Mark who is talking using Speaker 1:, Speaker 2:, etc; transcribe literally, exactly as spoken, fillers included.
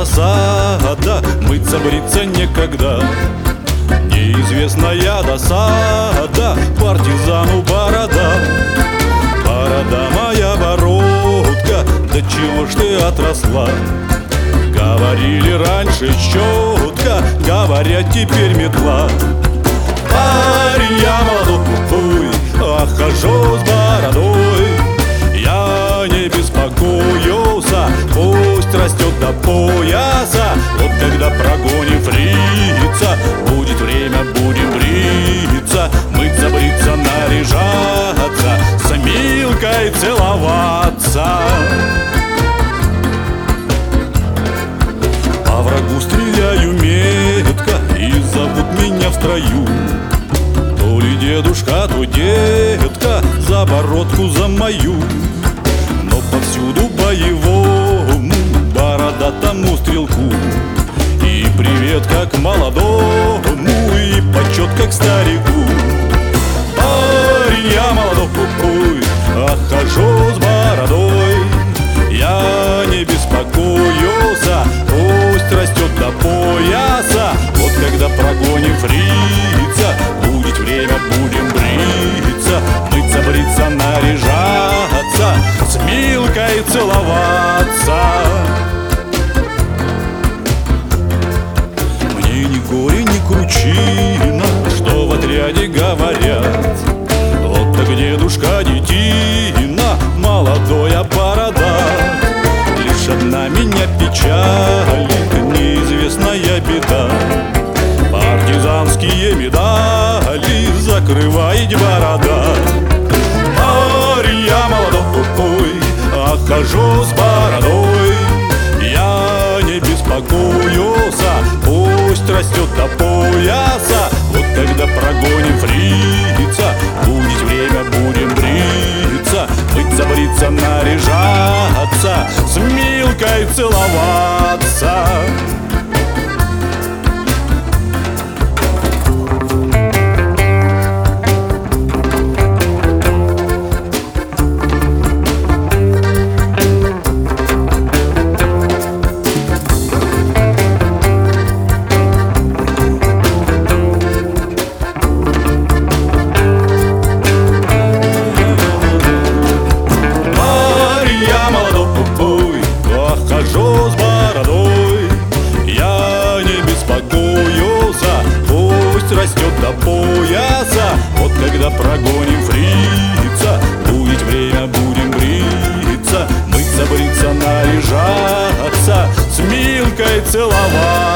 Speaker 1: досада, мыться, бриться некогда. Неизвестная досада, партизану борода. Борода моя, бородка, да чего ж ты отросла? Говорили раньше щетка, говорят теперь метла. Парень я молодой, ах, хожу с бородой. Я не беспокоился, пусть растет до пояса. Вот когда прогоним фрица, будет время, будем бриться, мыться, бриться, наряжаться, с Милкой целоваться. По врагу стреляю метко, и зовут меня в строю. То ли дедушка, то детка, за бородку за мою. Но повсюду боевому, бородатому стрелку. И привет как молодому, и почет как старику. Парень я молодой, ах, хожу с бородой. Я не беспокоился, пусть растет до пояса. Вот когда прогоним фрица, будет время, будем бриться, мыться, бриться, наряжаться, с Милкой целоваться. Мне ни горе, ни кручина, что в отряде говорят. Вот так дедушка детина, молодая борода. Лишь одна меня печалит, неизвестная беда. Партизанские медали закрывает борода. Парень я молодой, ах, хожу с бородой. Я не беспокоился, пусть растет до пояса. Вот когда прогоним фрица, будет время, будем бриться, мыться, бриться, наряжаться, с Милкой целоваться. Хожу с бородой, я не беспокоился, пусть растет до пояса. Вот когда прогоним фрица, будет время, будем бриться, мыться, бриться, наряжаться, с Милкой целоваться.